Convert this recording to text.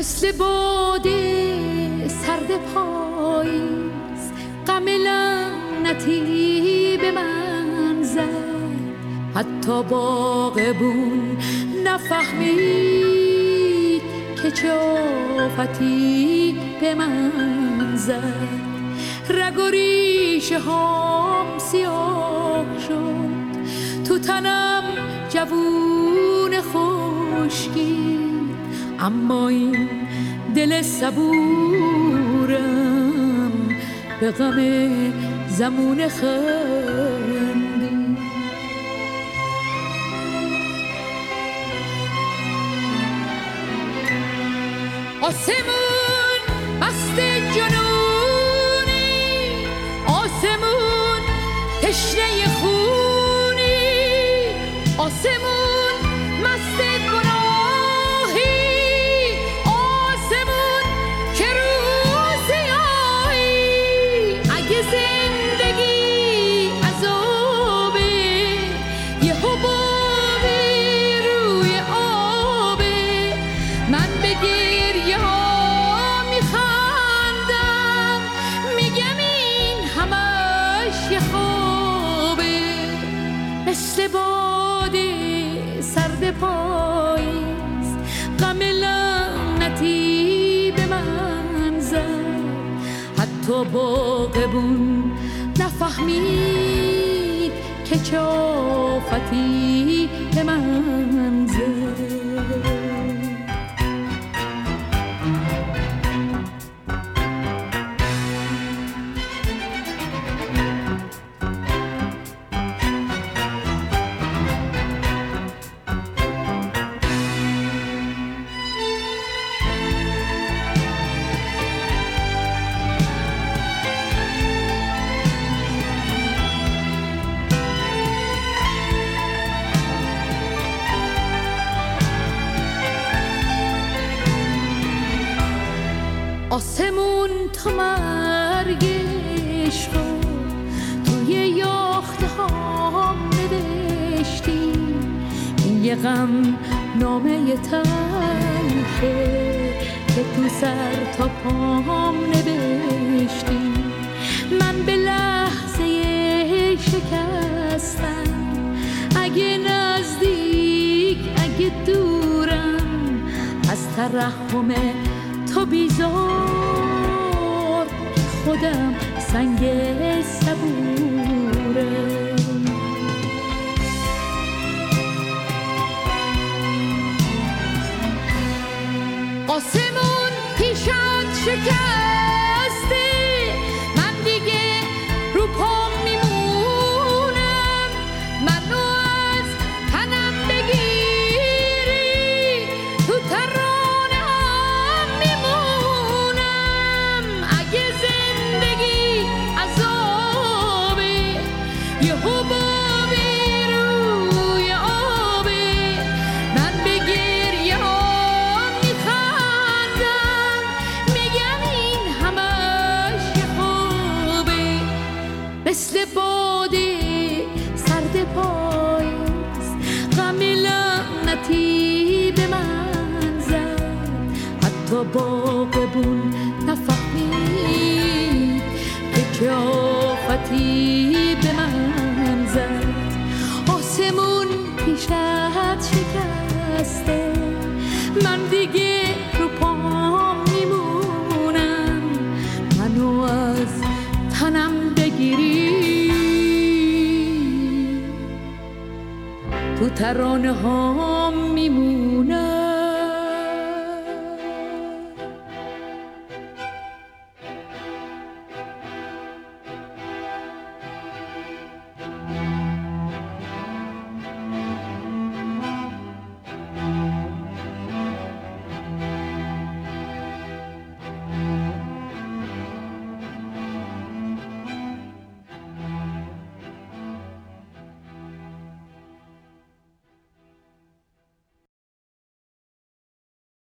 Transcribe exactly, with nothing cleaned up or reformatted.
مثل باده سرد پاییز غم لعنتی به من زد. حتی باغبون نفهمید که چه آفتی به من زد. رگ و ریشه هام سیاه شد، تو تنم جوون خشکی، اما این دل صبورم به غم زمون خندی. آسمون مست جنونی، آسمون تشنه خونی، آسمون مست گناهی، آسمون که روز سیاهی. اگه زندگی عذابه، یه حبابی روی آبه، من به گریه ها میخندم، میگم این همش یه خوابه. مثل باده سرد پاییز غم لعنتی به من زد. حتی باغبون نفهمید که چه آفتی به من زد. آسمون تا مرگش رو توی یاخته ها نوشتی. این یه غم نامه تلخه که تو سر تا پام نوشتی. من به لحظه شکستم، اگه نزدیک اگه دورم، از ترحم تو بیزار خودم سنگ صبوره. آسمون پیشت شکسته، من دیگه رو پام میمونم، منو از تنم بگیری تو ترانم میمونم. اگه زندگی عذابه، یه حبابی روی آبه، من به گریه ها میخندم، میگم این همش یه خوبه. مثل باده سرد پاییز غم لعنتی به من زد. حتی باغبون نفهمید که چه آفتی به من زد. آسمون پیشت شکسته، من دیگه رو پام میمونم، منو از تنم بگیری تو ترانه ها میمونم.